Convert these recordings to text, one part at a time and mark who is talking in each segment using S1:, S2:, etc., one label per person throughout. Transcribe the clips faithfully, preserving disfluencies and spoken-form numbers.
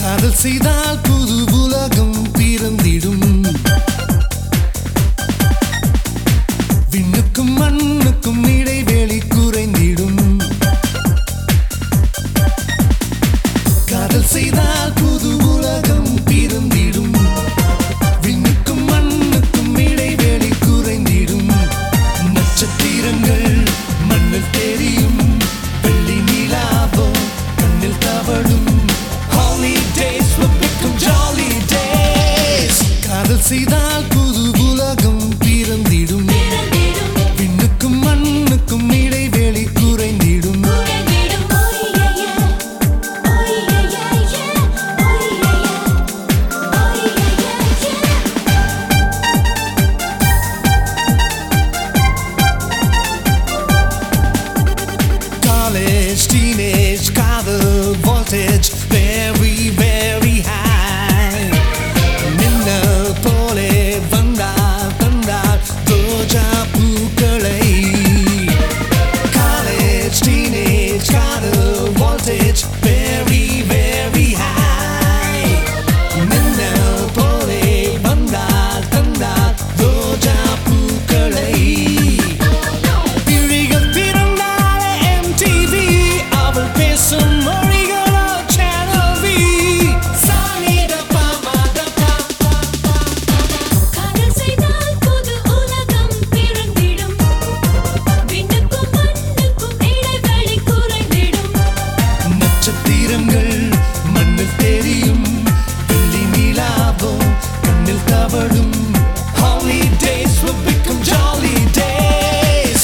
S1: காதல் செய்தால் புது உலகம் பிறந்திடும். விண்ணுக்கும் மண்ணுக்கும் இடைவெளி குறைந்திடும். காதல் செய்தால் புது உலகம் பிறந்திடும். விண்ணுக்கும் மண்ணுக்கும் இடைவெளி குறைந்திடும். நட்சத்திரங்கள் மண்ணில் தெரியும். வெள்ளி நிலாவோ கண்ணில் தவழும். Holidays will become jolly days. காதல் செய்தால் புது உலகம் பிறந்திடும். விண்ணுக்கும் மண்ணுக்கும் இடைவெளி குறைந்திடும். College, teenage, காதல் voltage very very high. மின்னல் போலே வந்தால் தந்தால் ரோஜா பூக்களை. College, teenage, காதல் voltage very very high. மின்னல் போலே வந்தால் தந்தால் ரோஜா பூக்களை. விழிகள் திறந்தாலே M T V, அவள் பேசும் மொழிகளோ Channel V. சானிட பாமாத பா பா பா.
S2: காதல் செய்தால் புது உலகம் பிறந்திடும். விண்ணுக்கும் மண்ணுக்கும் இடைவெளி குறைந்திடும்.
S1: நட்சத்திரங்கள் மண்ணில் தெரியும். வெள்ளி நிலாவோ கண்ணில் தவழும். Holidays will become jolly days.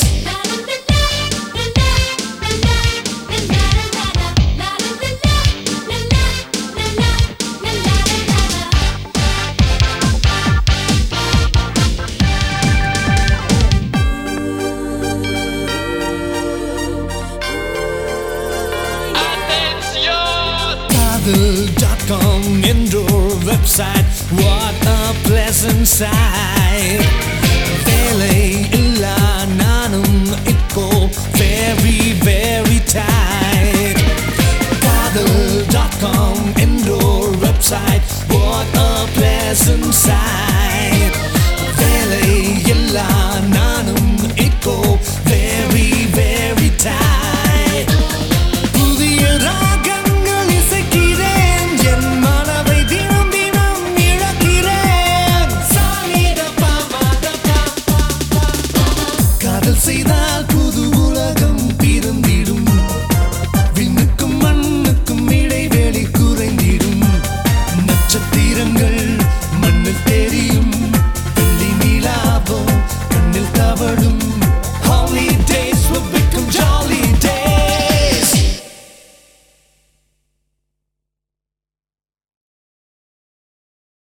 S1: Kadhal dot com என்றோர் website. What a pleasant sight. வேலை இல்லா நானும் இப்போ very very tight. Kadhal dot com என்றோர் website. What a pleasant sight. வேலை இல்லா நானும் இப்போ very very tight. புதிய ராகங்கள் இசைக்கிறேன். என் மனதை தினம் தினம் இழக்கிறேன். சானிட பாமாத பா பா பா. காதல் செய்தால்